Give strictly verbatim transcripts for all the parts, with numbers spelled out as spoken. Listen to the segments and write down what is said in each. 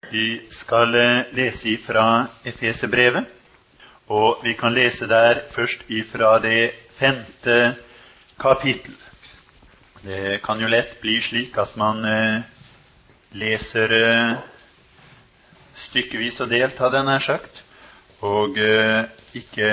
Vi skal lese fra Efeserbrevet, og vi kan lese der først ifra det femte kapittel. Det kan jo lett bli slik at man eh, leser eh, stykkevis og delt, hadde jeg nær sagt, og eh, ikke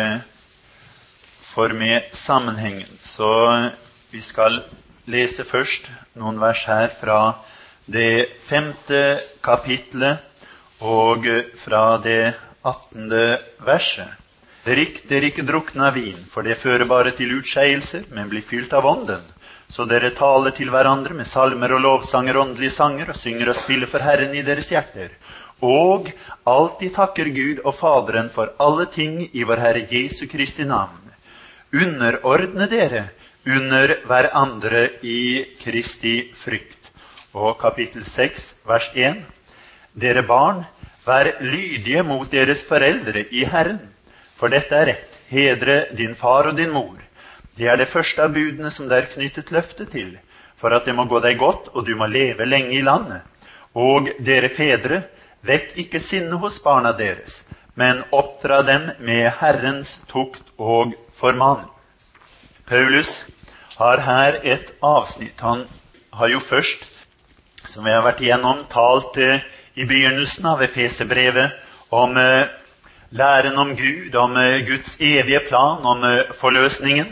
får med sammenhengen. Så vi skal lese først noen vers her fra det femte kapitlet og fra det attende verset. Drikk dere ikke drukne av vin, for det fører bare til utskeielser, men blir fylt av ånden. Så dere taler til hverandre med salmer og lovsanger, åndelige sanger, og synger og spiller for Herren i deres hjerter. Og alltid takker Gud og Faderen for alle ting i vår Herre Jesu Kristi navn. Underordne dere under hverandre i Kristi frykt. Og kapittel seks, vers en. Dere barn, vær lydige mot deres foreldre i Herren, for dette er rett. Hedre din far og din mor. Det er det første av budene som det er knyttet løfte til, for at det må gå deg godt, og du må leve lenge i landet. Og dere fedre, vekk ikke sinne hos barna deres, men oppdra dem med Herrens tukt og formaning. Paulus har her et avsnitt. Han har jo først, som vi har vært igjennom, talt eh, i begynnelsen av Efeserbrevet om eh, læren om Gud, om eh, Guds evige plan, om eh, forløsningen.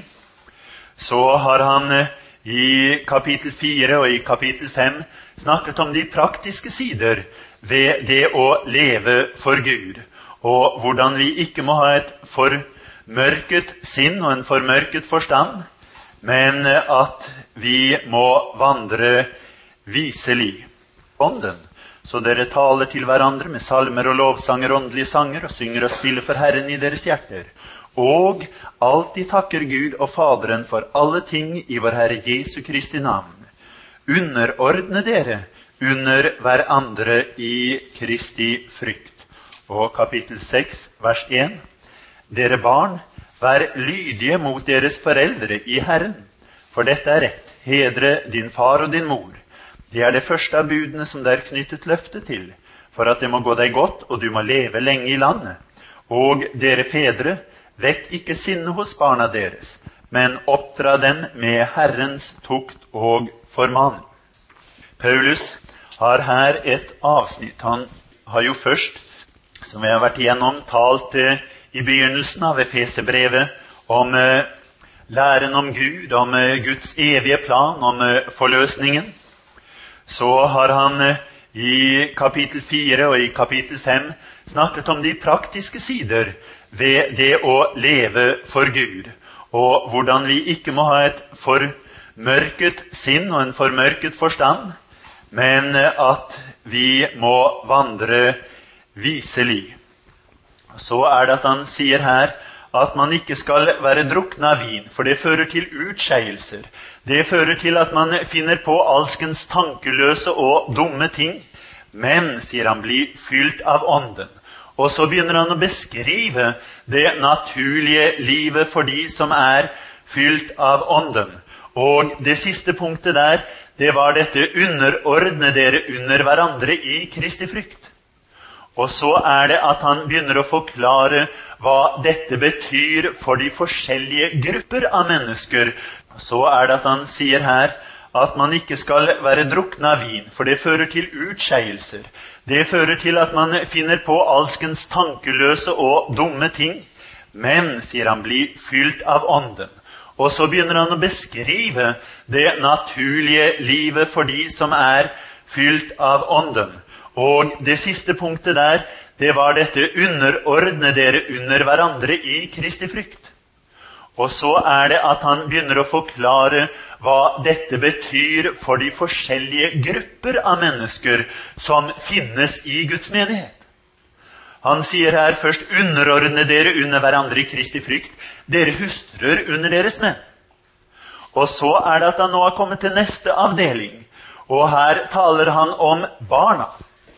Så har han eh, i kapittel fire og i kapittel fem snakket om de praktiske sider ved det å leve for Gud, og hvordan vi ikke må ha et formørket sinn og en formørket forstand, men eh, at vi må vandre viselig ånden, så dere taler til hverandre med salmer og lovsanger, åndelige sanger, og synger og spiller for Herren i deres hjerter. Og alltid takker Gud og Faderen for alle ting i vår Herre Jesu Kristi navn. Underordne dere under hverandre i Kristi frykt. Og kapittel seks, vers en. Dere barn, vær lydige mot deres foreldre i Herren, for dette er rett. Hedre din far og din mor. Det er det første av budene som det er knyttet løfte til, for at det må gå deg godt, og du må leve lenge i landet. Og dere fedre, vekk ikke sinne hos barna deres, men oppdra dem med Herrens tukt og formaning. Paulus har her et avsnitt. Han har jo først, som vi har vært igjennom, talt eh, i begynnelsen av Efeserbrevet om eh, læren om Gud, om eh, Guds evige plan, om eh, forløsningen. Så har han i kapittel fire og i kapittel fem snakket om de praktiske sider ved det å leve for Gud, og hvordan vi ikke må ha et formørket sinn og en formørket forstand, men at vi må vandre viselig. Så er det at han sier her at man ikke skal være drukne av vin, for det fører til utskeielser. Det fører til at man finner på alskens tankeløse og dumme ting. Men, sier han, bli fylt av ånden. Og så begynner han å beskrive det naturlige livet for de som er fylt av ånden. Og det siste punktet der, det var dette: underordne dere under hverandre i Kristi frykt. Og så er det at han begynner å forklare hva dette betyr for de forskjellige grupper av mennesker. Så er det at han sier her at man ikke skal være drukne av vin, for det fører til utskeielser. Det fører til at man finner på alskens tankeløse og dumme ting. Men, sier han, bli fylt av ånden. Og så begynner han å beskrive det naturlige livet for de som er fylt av ånden. Og det siste punktet der, det var dette: underordne dere under hverandre i Kristi frykt. Og så er det at han begynner å forklare hva dette betyr for de forskjellige grupper av mennesker som finnes i Guds menighet. Han sier her først: underordne dere under hverandre i Kristi frykt, dere hustruer under deres menn. Og så er det at han nå har kommet til neste avdeling, og her taler han om barna,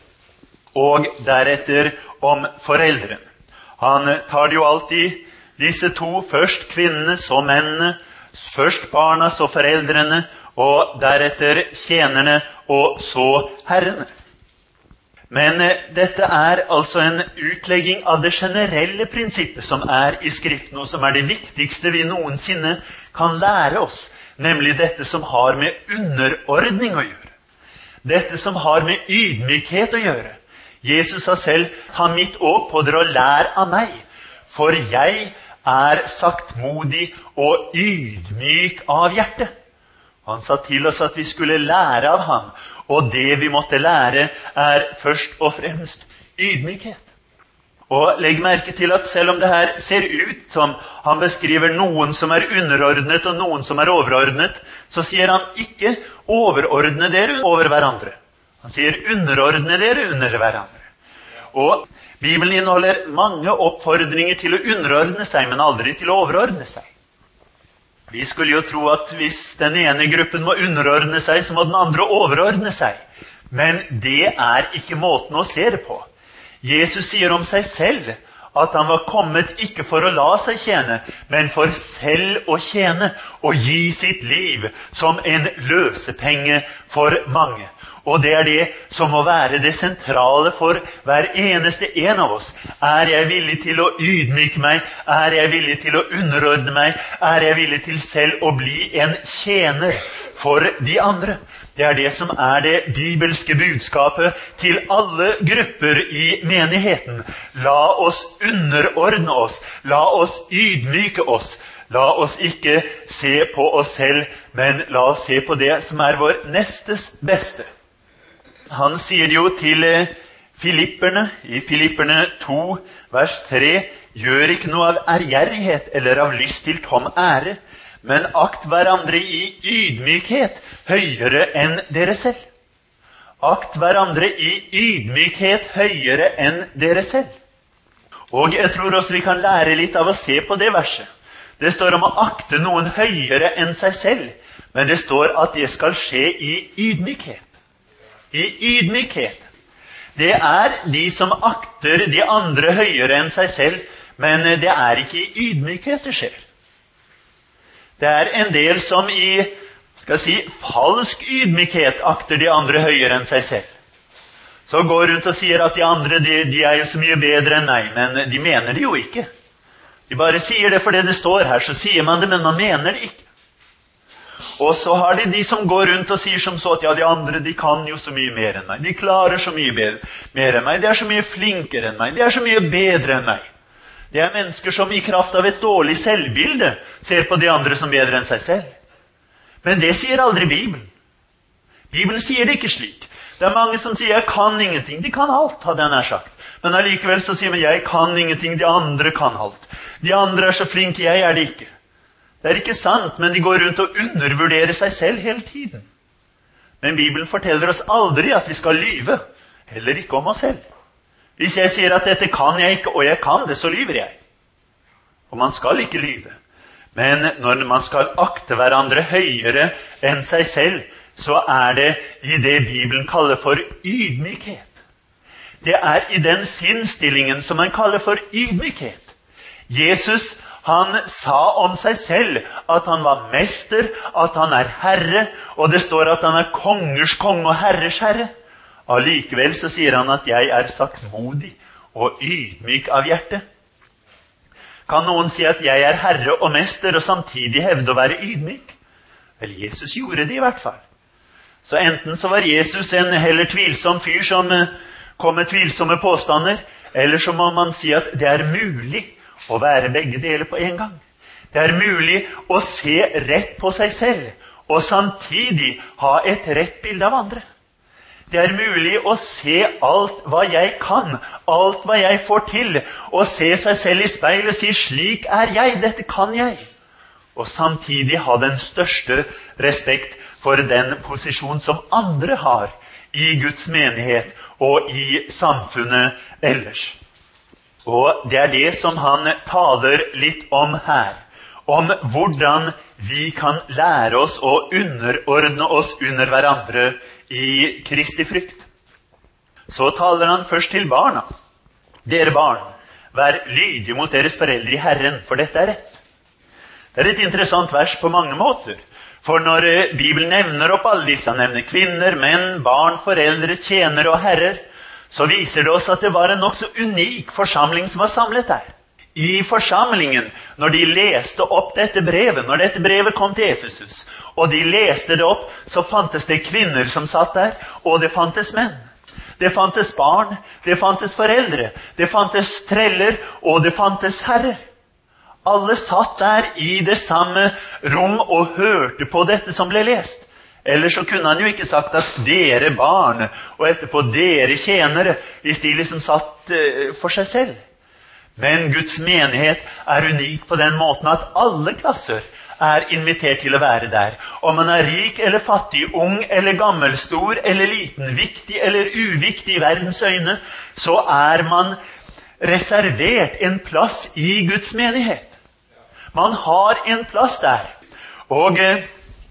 og deretter om foreldrene. Han tar jo alltid disse to, først kvinnene, så mennene, først barna, så foreldrene, og deretter tjenerne, og så herrene. Men eh, dette er altså en utlegging av det generelle prinsippet som er i Skriften, og som er det viktigste vi noensinne kan lære oss, nemlig dette som har med underordning å gjøre. Dette som har med ydmykhet å gjøre. Jesus sa selv, ta mitt åk på dere og lær av meg, for jeg er saktmodig og ydmyk av hjerte. Han sa til oss at vi skulle lære av ham, og det vi måtte lære er først og fremst ydmykhet. Og legg merke til at selv om det her ser ut som han beskriver noen som er underordnet og noen som er overordnet, så sier han ikke overordne dere over hverandre. Han sier underordne dere under hverandre. Og Bibelen inneholder mange oppfordringer til å underordne seg, men aldri til å overordne seg. Vi skulle jo tro at hvis den ene gruppen må underordne seg, så må den andre overordne seg. Men det er ikke måten å se det på. Jesus sier om seg selv at han var kommet ikke for å la seg tjene, men for selv å tjene og gi sitt liv som en løsepenge for mange. Og det er det som må være det sentrale for hver eneste en av oss. Er jeg villig til å ydmyke meg? Er jeg villig til å underordne meg? Er jeg villig til selv å bli en tjener for de andre? Det er det som er det bibelske budskapet til alle grupper i menigheten. La oss underordne oss. La oss ydmyke oss. La oss ikke se på oss selv, men la oss se på det som er vår nestes beste. Han sier jo til Filipperne, i Filipperne to, vers tre, gjør ikke noe av ærgjerrighet eller av lyst til tom ære, men akt hverandre i ydmykhet høyere enn dere selv. Akt hverandre i ydmykhet høyere enn dere selv. Og jeg tror også vi kan lære litt av å se på det verset. Det står om å akte noen høyere enn seg selv, men det står at det skal skje i ydmykhet. I ydmykhet. Det er de som akter de andre høyere enn seg selv, men det er ikke i ydmykhet det skjer. Det er en del som i, skal jeg si, falsk ydmykhet akter de andre høyere enn seg selv. Så går rundt og sier at de andre, de, de er jo så mye bedre enn meg, men de mener det jo ikke. De bare sier det fordi det står her, så sier man det, men man mener det ikke. Og så har de de som går rundt og sier som så at ja, de andre, de kan jo så mye mer enn meg. De klarer så mye bedre, mer enn meg. De er så mye flinkere enn meg. De er så mye bedre enn meg. Det er mennesker som i kraft av et dårlig selvbilde ser på de andre som bedre enn seg selv. Men det sier aldri Bibelen. Bibelen sier det ikke slik. Det er mange som sier jeg kan ingenting. De kan alt, hadde jeg nær sagt. Men allikevel så sier man jeg kan ingenting, de andre kan alt. De andre er så flinke, jeg er det ikke. Det er ikke sant, men de går rundt og undervurderer seg selv hele tiden. Men Bibelen forteller oss aldri at vi skal lyve, heller ikke om oss selv. Hvis jeg sier at dette kan jeg ikke, og jeg kan det, så lyver jeg. Og man skal ikke lyve. Men når man skal akte hverandre høyere enn seg selv, så er det i det Bibelen kaller for ydmykhet. Det er i den sinnstillingen som man kaller for ydmykhet. Jesus, han sa om seg selv at han var mester, at han er herre, og det står at han er kongers konge og herres herre. Allikevel så sier han at jeg er saktmodig og ydmyk av hjerte. Kan noen si at jeg er herre og mester og samtidig hevde å være ydmyk? Vel, Jesus gjorde det i hvert fall. Så enten så var Jesus en heller tvilsom fyr som kom med tvilsomme påstander, eller så må man si at det er mulig å være begge deler på en gang. Det er mulig å se rett på seg selv, og samtidig ha et rett bilde av andre. Det er mulig å se alt hva jeg kan, alt hva jeg får til, og se seg selv i speilet og si, slik er jeg, dette kan jeg. Og samtidig ha den største respekt for den posisjon som andre har i Guds menighet og i samfunnet ellers. Og det er det som han taler litt om her, om hvordan vi kan lære oss å underordne oss under hverandre i Kristi frykt. Så taler han først til barna. Dere barn, vær lydige mot deres foreldre i Herren, for dette er rett. Det er et interessant vers på mange måter, for når Bibelen nevner opp alle disse, han nevner kvinner, menn, barn, foreldre, tjenere og herrer, så viser det oss at det var en nok så unik forsamling som var samlet der. I forsamlingen, når de leste opp dette brevet, når dette brevet kom til Efesus, og de leste det opp, så fantes det kvinner som satt der, og det fantes menn. Det fantes barn, det fantes foreldre, det fantes treller, og det fantes herrer. Alle satt der i det samme rom og hørte på dette som ble lest. Ellers så kunne han jo ikke sagt at dere barn, og etterpå dere tjenere, hvis de liksom satt for seg selv. Men Guds menighet er unik på den måten at alle klasser er invitert til å være der. Om man er rik eller fattig, ung eller gammel, stor eller liten, viktig eller uviktig i verdens øyne, så er man reservert en plass i Guds menighet. Man har en plass der. Og eh,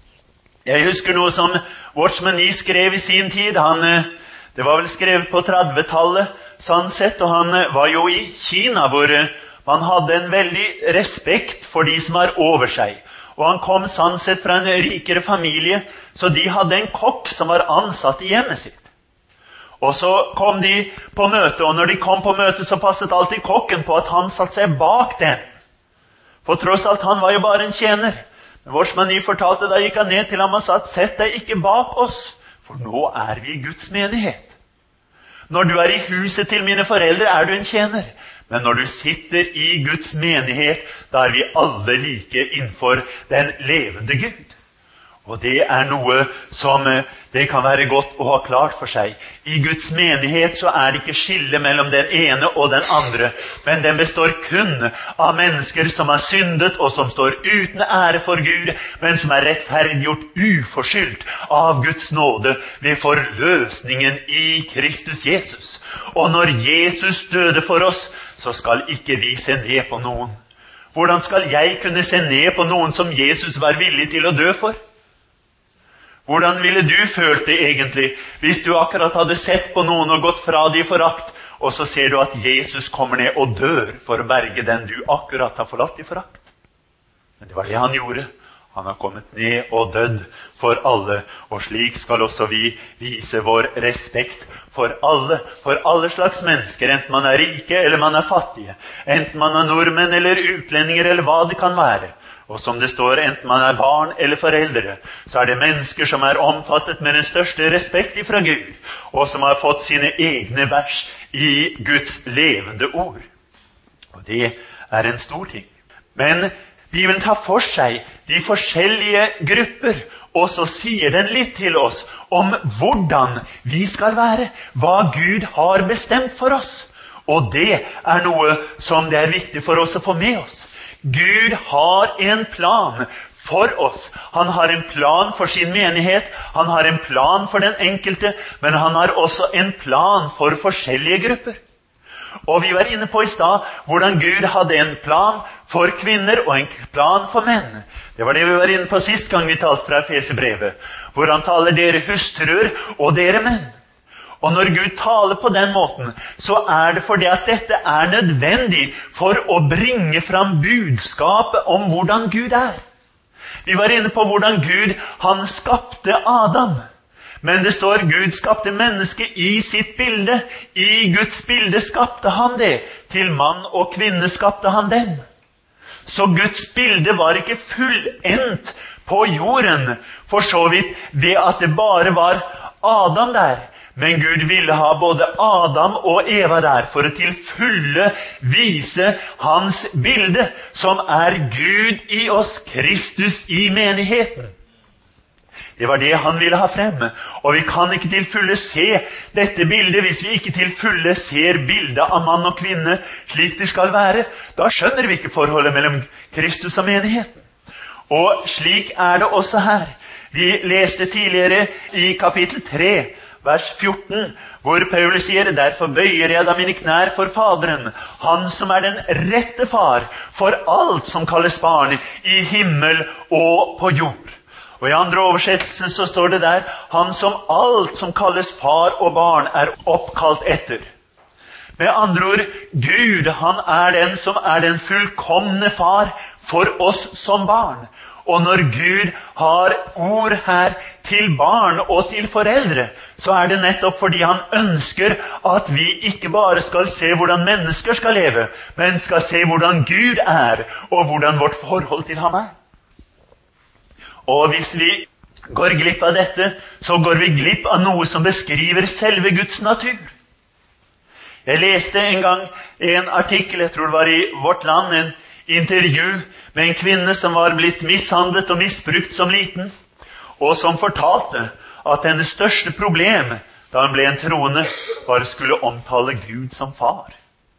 jeg husker noe som Watchman Nee skrev i sin tid. Han, eh, det var vel skrevet på trettitallet, sånn sett, og han var jo i Kina, hvor man hadde en veldig respekt for de som var over seg. Og han kom sånn sett fra en rikere familie, så de hadde en kokk som var ansatt i hjemmet sitt. Og så kom de på møte, og når de kom på møte, så passet alltid kokken på at han satt seg bak dem. For tross alt, han var jo bare en tjener. Men Watchman Nee fortalte, da gikk han ned til ham og sa, sett deg ikke bak oss, for nå er vi i Guds menighet. Når du er i huset til mine foreldre, er du en tjener. Men når du sitter i Guds menighet, da er vi alle like innenfor den levende Gud. Og det er noe som det kan være godt å ha klart for seg. I Guds menighet så er det ikke skille mellom den ene og den andre, men den består kun av mennesker som har syndet og som står uten ære for Gud, men som er rettferdiggjort uforskyldt av Guds nåde ved forløsningen i Kristus Jesus. Og når Jesus døde for oss, så skal ikke vi se ned på noen. Hvordan skal jeg kunne se ned på noen som Jesus var villig til å dø for? Hvordan ville du følt det egentlig, hvis du akkurat hadde sett på noen og gått fra de forakt, og så ser du at Jesus kommer ned og dør for å berge den du akkurat har forlatt i forakt? Men det var det han gjorde. Han har kommet ned og dødd for alle, og slik skal også vi vise vår respekt for alle, for alle slags mennesker, enten man er rike eller man er fattige, enten man er nordmenn eller utlendinger eller hva det kan være. Og som det står, enten man er barn eller foreldre, så er det mennesker som er omfattet med den største respekt ifra Gud, og som har fått sine egne vers i Guds levende ord. Og det er en stor ting. Men Bibelen tar for seg de forskjellige grupper, og så sier den litt til oss om hvordan vi skal være, hva Gud har bestemt for oss. Og det er noe som det er viktig for oss å få med oss. Gud har en plan for oss. Han har en plan for sin menighet, han har en plan for den enkelte, men han har også en plan for forskjellige grupper. Og vi var inne på i stad hvordan Gud hadde en plan for kvinner og en plan for menn. Det var det vi var inne på sist gang vi talte fra Efeserbrevet, hvor han taler dere hustruer og dere menn. Og når Gud taler på den måten, så er det fordi at dette er nødvendig for å bringe fram budskapet om hvordan Gud er. Vi var inne på hvordan Gud, han skapte Adam. Men det står, Gud skapte mennesket i sitt bilde. I Guds bilde skapte han det. Til mann og kvinne skapte han dem. Så Guds bilde var ikke fullendt på jorden, for så vidt ved at det bare var Adam der. Men Gud ville ha både Adam og Eva der for å til fulle vise hans bilde, som er Gud i oss, Kristus i menigheten. Det var det han ville ha fremme, og vi kan ikke til fulle se dette bildet hvis vi ikke til fulle ser bildet av mann og kvinne slik det skal være. Da skjønner vi ikke forholdet mellom Kristus og menigheten. Og slik er det også her. Vi leste tidligere i kapittel tre, vers fjorten, hvor Paulus sier, derfor bøyer jeg da mine knær for Faderen, han som er den rette far for alt som kalles barn i himmel og på jord. Og i andre oversettelsen så står det der, han som alt som kalles far og barn er oppkalt etter. Med andre ord, Gud, han er den som er den fullkomne far for oss som barn. Og når Gud har ord her til barn og til foreldre, så er det nettopp fordi han ønsker at vi ikke bare skal se hvordan mennesker skal leve, men skal se hvordan Gud er, og hvordan vårt forhold til ham er. Og hvis vi går glipp av dette, så går vi glipp av noe som beskriver selve Guds natur. Jeg leste en gang en artikkel, jeg tror det var i Vårt Land, en intervju med en kvinne som var blitt mishandlet og misbrukt som liten, og som fortalte at hennes største problem da hun ble en troende var å skulle omtale Gud som far.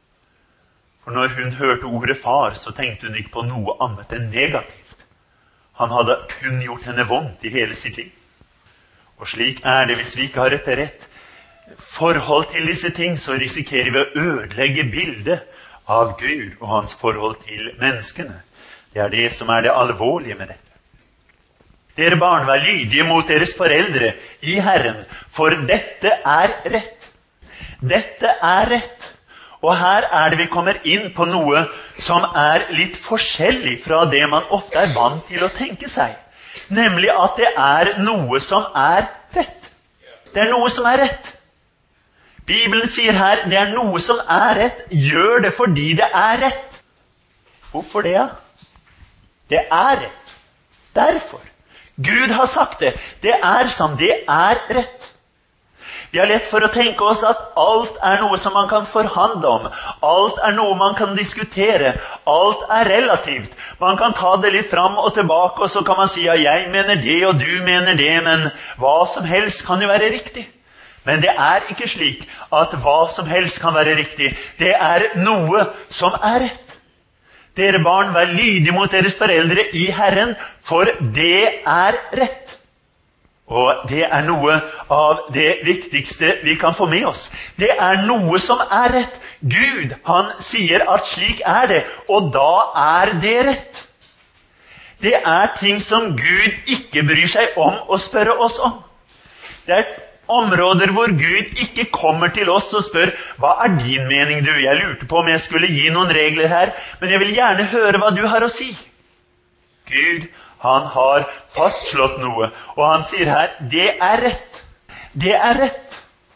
For når hun hørte ordet far, så tenkte hun ikke på noe annet enn negativt. Han hadde kun gjort henne vondt i hele sitt liv. Og slik er det hvis vi ikke har et rett forhold til disse ting, så risikerer vi å ødelegge bildet av Gud og hans forhold til menneskene. Det er det som er det alvorlige med dette. Dere barn, vær lydige mot deres foreldre i Herren, for dette er rett. Dette er rett. Og her er det vi kommer inn på noe som er litt forskjellig fra det man ofte er vant til å tenke seg. Nemlig at det er noe som er rett. Det er noe som er rett. Bibelen sier her, det er noe som er rett. Gjør det fordi det er rett. Hvorfor det, ja? Det er rett. Derfor. Gud har sagt det. Det er som det er rett. Vi har lett for å tenke oss at alt er noe som man kan forhandle om. Alt er noe man kan diskutere. Alt er relativt. Man kan ta det litt fram og tilbake, og så kan man si, ja, jeg mener det, og du mener det, men hva som helst kan jo være riktig. Men det er ikke slik at hva som helst kan være riktig. Det er noe som er rett. Dere barn, vær lydige mot deres foreldre i Herren, for det er rett. Og det er noe av det viktigste vi kan få med oss. Det er noe som er rett. Gud, han sier at slik er det, og da er det rett. Det er ting som Gud ikke bryr seg om å spørre oss om. Det er områder hvor Gud ikke kommer til oss og spør, hva er din mening, du? Jeg lurte på om jeg skulle gi noen regler her, men jeg vil gjerne høre hva du har å si. Gud, han har fastslått noe, og han sier her, det er rett. Det er rett.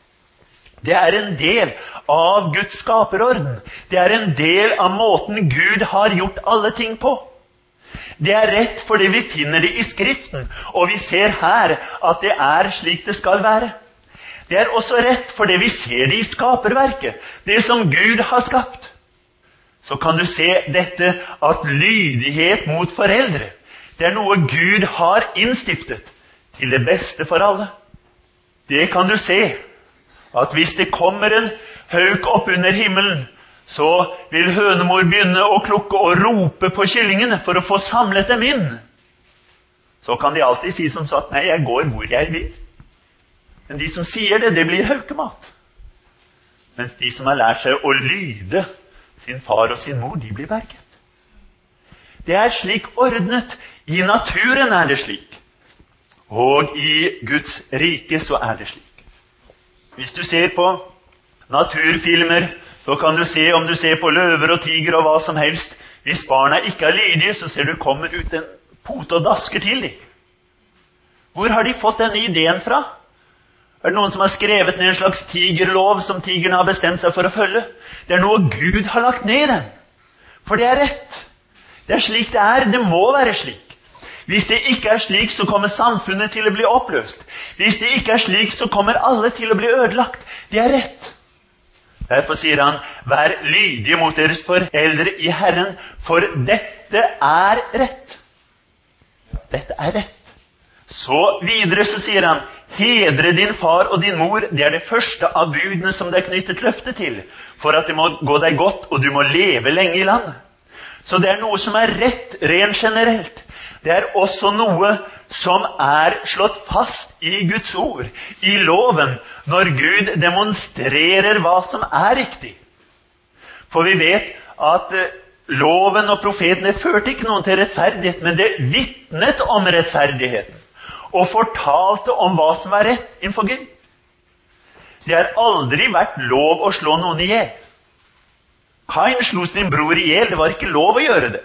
Det er en del av Guds skaperorden. Det er en del av måten Gud har gjort alle ting på. Det er rett fordi vi finner det i Skriften, og vi ser her at det er slik det skal være. Det er også rett fordi vi ser det i skaperverket, det som Gud har skapt. Så kan du se dette at lydighet mot foreldre, det er noe Gud har innstiftet til det beste for alle. Det kan du se, at hvis det kommer en hauk opp under himmelen, så vil hønemor begynne å klukke og rope på kyllingene for å få samlet dem inn. Så kan de alltid si som sagt, nei, jeg går hvor jeg vil. Men de som sier det, det blir haukemat. Mens de som har lært seg å lyde sin far og sin mor, de blir berget. Det er slik ordnet. I naturen er det slik. Og i Guds rike så er det slik. Hvis du ser på naturfilmer, så kan du se, om du ser på løver og tiger og hva som helst, hvis barna ikke er lydige, så ser du kommer ut en pote og dasker til dem. Hvor har de fått denne ideen fra? Er det noen som har skrevet ned en slags tigerlov som tigerne har bestemt seg for å følge? Det er noe Gud har lagt ned i den. For det er rett. Det er slik det er. Det må være slik. Hvis det ikke er slik, så kommer samfunnet til å bli oppløst. Hvis det ikke er slik, så kommer alle til å bli ødelagt. Det er rett. Derfor sier han, vær lydige mot deres foreldre i Herren, for dette er rett. Dette er rett. Så videre så sier han, hedre din far og din mor, det er det første av budene som det er knyttet løfte til, for at det må gå deg godt, og du må leve lenge i landet. Så det er noe som er rett, rent generelt. Det er også noe som er slått fast i Guds ord, i loven, når Gud demonstrerer hva som er riktig. For vi vet at loven og profetene førte ikke noen til rettferdighet, men det vitnet om rettferdigheten, og fortalte om hva som var rett innenfor Gud. Det har aldri vært lov å slå noen i hjel. Kain slo sin bror i hjel, det var ikke lov å gjøre det.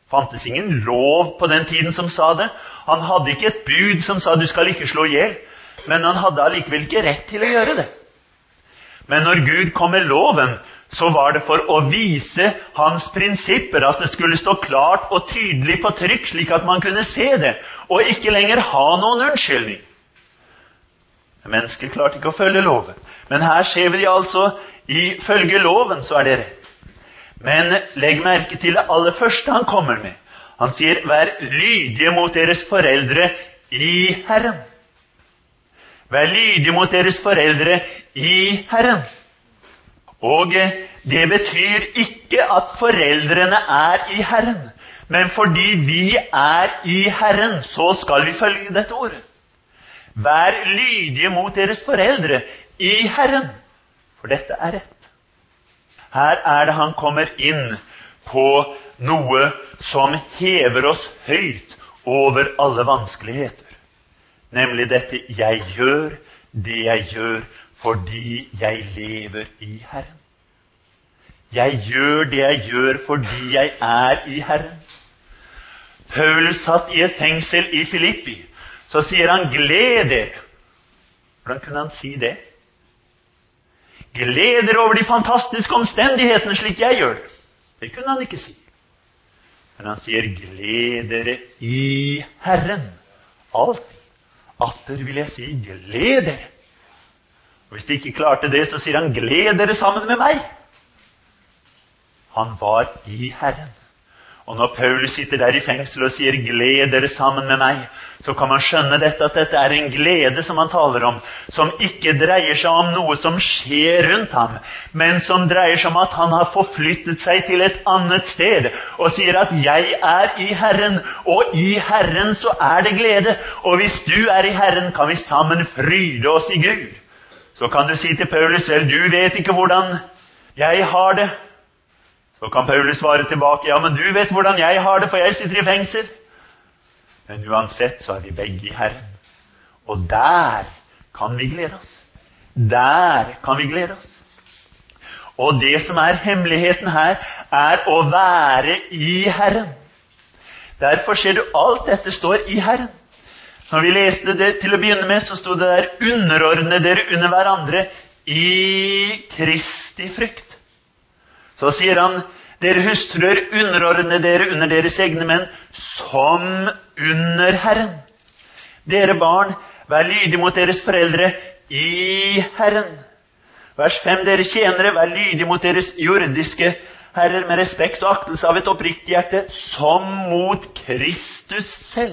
fantes ingen lov på den tiden som sa det. Han hadde ikke et bud som sa du skal ikke slå ihjel, men han hadde allikevel ikke rett til å gjøre det. Men når Gud kom med loven, så var det for å vise hans prinsipper, at det skulle stå klart og tydelig på trykk, slik at man kunne se det, og ikke lenger ha noen unnskyldning. Mennesker klarte ikke å følge loven. Men her ser vi altså, ifølge loven så er det rett. Men legg merke til det aller første han kommer med. Han sier, vær lydige mot deres foreldre i Herren. Vær lydige mot deres foreldre i Herren. Og det betyr ikke at foreldrene er i Herren, men fordi vi er i Herren, så skal vi følge dette ordet. Vær lydige mot deres foreldre i Herren, for dette er rett. Her er det han kommer inn på noe som hever oss høyt over alle vanskeligheter. Nemlig dette, jeg gjør det jeg gjør fordi jeg lever i Herren. Jeg gjør det jeg gjør fordi jeg er i Herren. Paulus satt i et fengsel i Filippi. Så sier han, gled dere. Hvordan kunne han si det? Gled dere over de fantastiske omstendighetene slik jeg gjør det. Det kunne han ikke si. Men han sier, gled dere i Herren. Alltid. Atter vil jeg si, gled dere. Og hvis de ikke klarte det, så sier han, gled dere sammen med meg. Han var i Herren. Og når Paulus sitter der i fengsel og sier, gled dere sammen med meg, så kan man skjønne dette, at dette er en glede som han taler om, som ikke dreier seg om noe som skjer rundt ham, men som dreier seg om at han har forflyttet seg til et annet sted, og sier at jeg er i Herren, og i Herren så er det glede, og hvis du er i Herren, kan vi sammen fryde oss i Gud. Så kan du si til Paulus, vel, du vet ikke hvordan jeg har det. Så kan Paulus svare tilbake, ja, men du vet hvordan jeg har det, for jeg sitter i fengsel. Men uansett så er vi begge i Herren. Og der kan vi glede oss. Der kan vi glede oss. Og det som er hemmeligheten her, er å være i Herren. Derfor ser du, alt dette står i Herren. Når vi leste det til å begynne med, så stod det der, underordne dere under hverandre i Kristi frykt. Så sier han, dere hustruer, underordne dere under deres egne menn, som under Herren. Dere barn, vær lydige mot deres foreldre i Herren. Vers fem, dere tjenere, vær lydige mot deres jordiske herrer med respekt og aktelse av et oppriktig hjerte, som mot Kristus selv.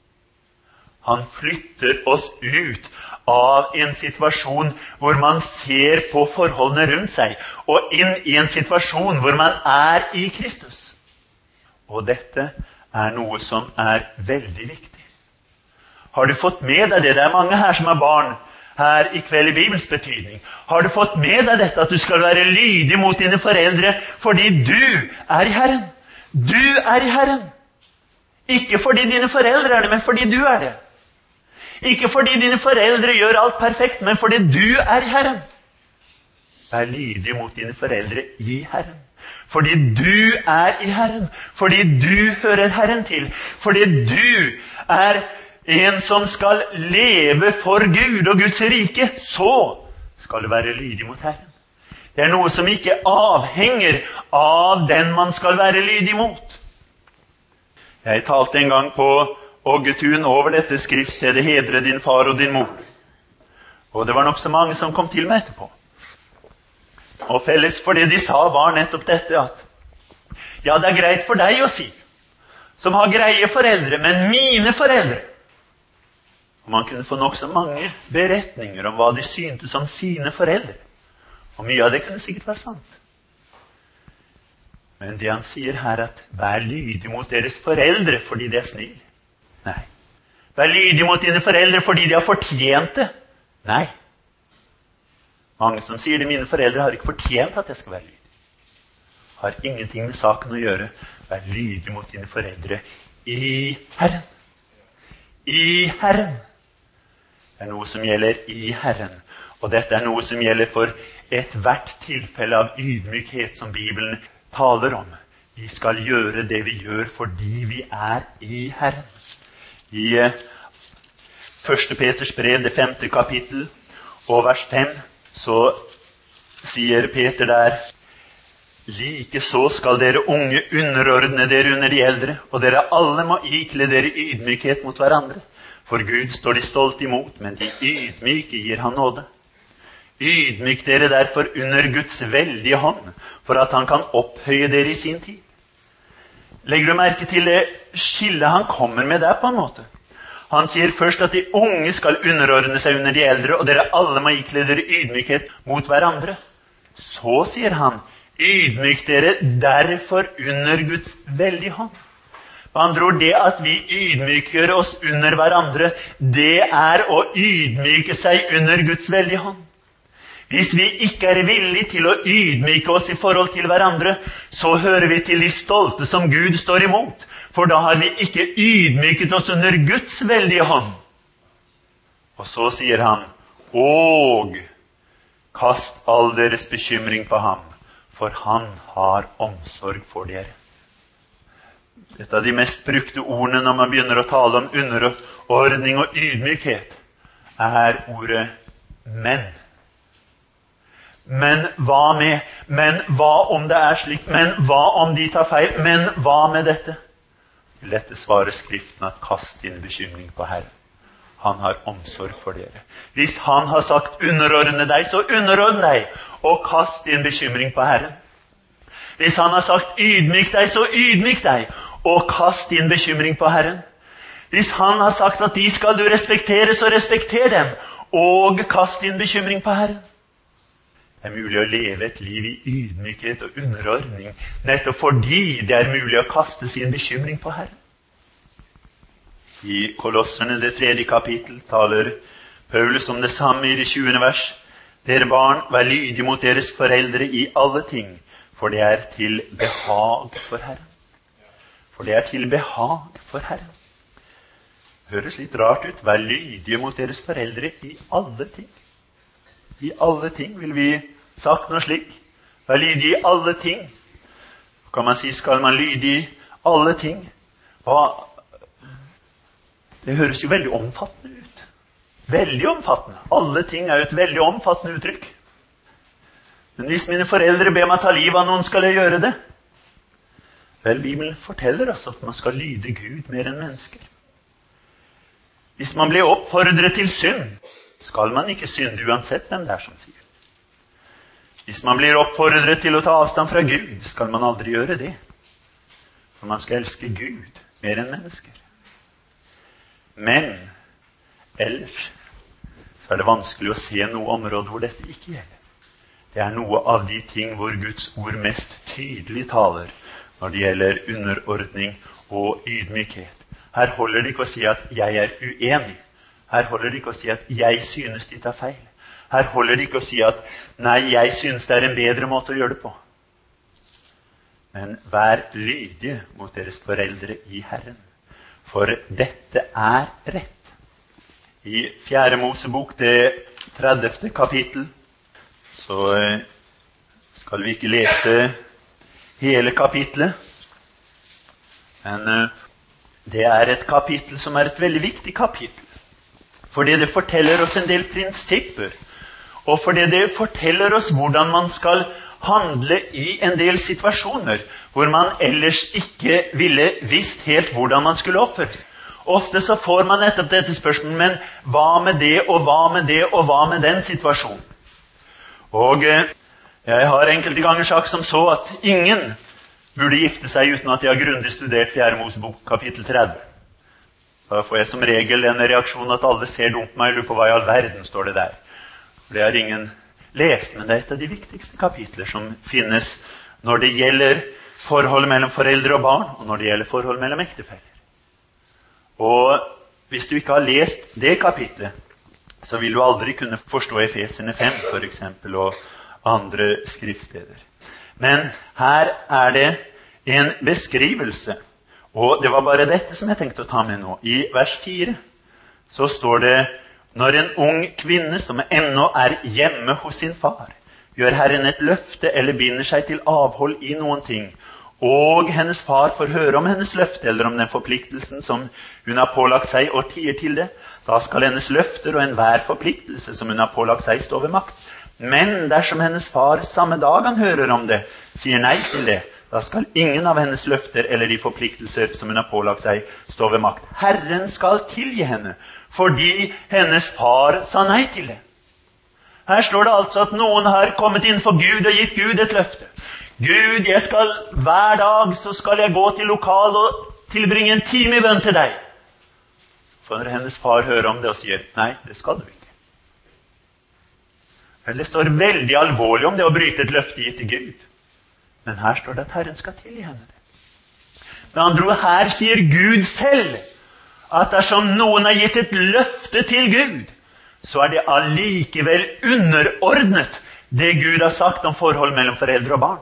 Han flytter oss ut av en situasjon hvor man ser på forholdene rundt seg, og inn i en situasjon hvor man er i Kristus. Og dette er noe som er veldig viktig. Har du fått med deg det? Det er mange her som er barn her i kveld i Bibels betydning. Har du fått med deg dette, at du skal være lydig mot dine foreldre fordi du er i Herren? Du er i Herren. Ikke fordi dine foreldre er det, men fordi du er det. Ikke fordi dine foreldre gjør alt perfekt, men fordi du er i Herren. Vær lydig mot dine foreldre i Herren. Fordi du er i Herren. Fordi du hører Herren til. Fordi du er en som skal leve for Gud og Guds rike, så skal du være lydig mot Herren. Det er noe som ikke avhenger av den man skal være lydig mot. Jeg talte en gang på Ågetun over dette skriftstedet, hedre din far og din mor. Og det var nok så mange som kom til meg etterpå. Og felles for det de sa var nettopp dette, at ja, det er greit for deg å si, som har greie foreldre, men mine foreldre. Og man kunne få nok så mange beretninger om hva de syntes om sine foreldre. Og mye av det kunne sikkert være sant. Men det han sier her, at vær lydig mot deres foreldre fordi de er snill. Nei. Vær lydig mot dine foreldre fordi de har fortjent det. Nei. Mange som sier det, mine foreldre har ikke fortjent at jeg skal være lydig. Har ingenting med saken å gjøre. Vær lydig mot dine foreldre i Herren. I Herren. Det er noe som gjelder i Herren. Og dette er noe som gjelder for et hvert tilfelle av ydmykhet som Bibelen taler om. Vi skal gjøre det vi gjør fordi vi er i Herren. I eh, første Peters brev, det femte kapittel, og vers fem, så sier Peter der: like så skal dere unge underordne dere under de eldre, og dere alle må ikle dere ydmykhet mot hverandre. For Gud står de stolt imot, men de ydmyke gir han nåde. Ydmyk dere derfor under Guds veldige hånd, for at han kan opphøye dere i sin tid. Legger du merke til det skillet han kommer med der på en måte? Han sier først at de unge skal underordne seg under de eldre, og dere alle må ikle dere ydmykhet mot hverandre. Så sier han: ydmyk dere derfor under Guds veldige hånd. Med andre ord, det at vi ydmyker oss under hverandre, det er å ydmyke seg under Guds veldige hånd. Hvis vi ikke er villige til å ydmyke oss i forhold til hverandre, så hører vi til de stolte som Gud står imot, for da har vi ikke ydmyket oss under Guds veldige hånd. Og så sier han: og kast all deres bekymring på ham, for han har omsorg for dere. Et av de mest brukte ordene når man begynner å tale om underordning og ydmykhet, er ordet men. Men hva med? Men hva om det er slik? Men hva om de tar feil? Men hva med dette? Til dette svarer Skriften at kast din bekymring på Herren. Han har omsorg for dere. Hvis han har sagt underordne deg, så underordne deg, og kast din bekymring på Herren. Hvis han har sagt ydmyk deg, så ydmyk deg, og kast din bekymring på Herren. Hvis han har sagt at de skal du respektere, så respekter dem, og kast din bekymring på Herren. Det er mulig å leve et liv i ydmykhet og underordning, nettopp fordi det er mulig å kaste sin bekymring på Herren. I Kolosserne, det tredje kapittel, taler Paulus om det samme i det tjuende vers. Dere barn, vær lydige mot deres foreldre i alle ting, for det er til behag for Herren. For det er til behag for Herren. Høres litt rart ut. Vær lydige mot deres foreldre i alle ting. I alle ting vil vi sagt noe slik. Vær lydige i alle ting. Kan man si, skal man lydige i alle ting? Hva? Det høres jo veldig omfattende ut. Veldig omfattende. Alle ting er jo et veldig omfattende uttrykk. Men hvis mine foreldre ber meg ta livet av noen, skal jeg gjøre det? Vel, Bibelen forteller oss at man skal lyde Gud mer enn mennesker. Hvis man blir oppfordret til synd, skal man ikke synde uansett hvem det er som sier. Hvis man blir oppfordret til å ta avstand fra Gud, skal man aldri gjøre det. For man skal elske Gud mer enn mennesker. Men ellers så er det vanskelig å se noe område hvor dette ikke gjelder. Det er noe av de ting hvor Guds ord mest tydelig taler når det gjelder underordning og ydmykhet. Her holder det ikke å si at jeg er uenig. Her holder det ikke å si at jeg synes de tar feil. Her holder det ikke å si at nei, jeg synes det er en bedre måte å gjøre det på. Men vær lydige mot deres foreldre i Herren, for dette er rett. I fjerde Mosebok, det tredjevte kapittel, så skal vi ikke lese hele kapitlet, men det er et kapittel som er et veldig viktig kapittel, fordi det forteller oss en del prinsipper, og fordi det forteller oss hvordan man skal handle i en del situasjoner, hvor man ellers ikke ville visst helt hvordan man skulle oppføre seg. Ofte så får man nettopp dette spørsmålet, men hva med det, og hva med det, og hva med den situasjonen? Og jeg har enkelte ganger sagt som så at ingen burde gifte seg uten at de har grundig studert fjerde Mosebok kapittel tretti. Da får jeg som regel en reaksjon at alle ser dumt på meg, lurer på hva i all verden står det der. Det har ingen lest, men det er et av de viktigste kapitler som finnes når det gjelder forholdet mellom foreldre og barn, og når det gjelder forhold mellom ektefeller. Og hvis du ikke har lest det kapitlet, så vil du aldri kunne forstå Efeserne fem, for eksempel, og andre skriftsteder. Men her er det en beskrivelse, og det var bare dette som jeg tenkte å ta med nå. I vers fire så står det: når en ung kvinne som ennå er hjemme hos sin far, gjør Herren et løfte eller binder seg til avhold i noen ting, og hennes far får høre om hennes løfte, eller om den forpliktelsen som hun har pålagt seg, og tier til det, da skal hennes løfter og enhver forpliktelse som hun har pålagt seg stå ved makt. Men dersom hennes far samme dag han hører om det, sier nei til det, da skal ingen av hennes løfter eller de forpliktelser som hun har pålagt seg stå ved makt. Herren skal tilgi henne, fordi hennes far sa nei til det. Her står det altså at noen har kommet inn for Gud og gitt Gud et løfte. Gud, jeg skal hver dag så skal jeg gå til lokal og tilbringe en time i bønn til deg. For når hennes far hører om det og sier, nei, det skal du ikke. Vel, det står veldig alvorlig om det å bryte et løfte gitt til Gud. Men her står det at Herren skal tilgi henne det. Men andre ord, her sier Gud selv at dersom noen har gitt et løfte til Gud, så er det allikevel underordnet det Gud har sagt om forhold mellom foreldre og barn.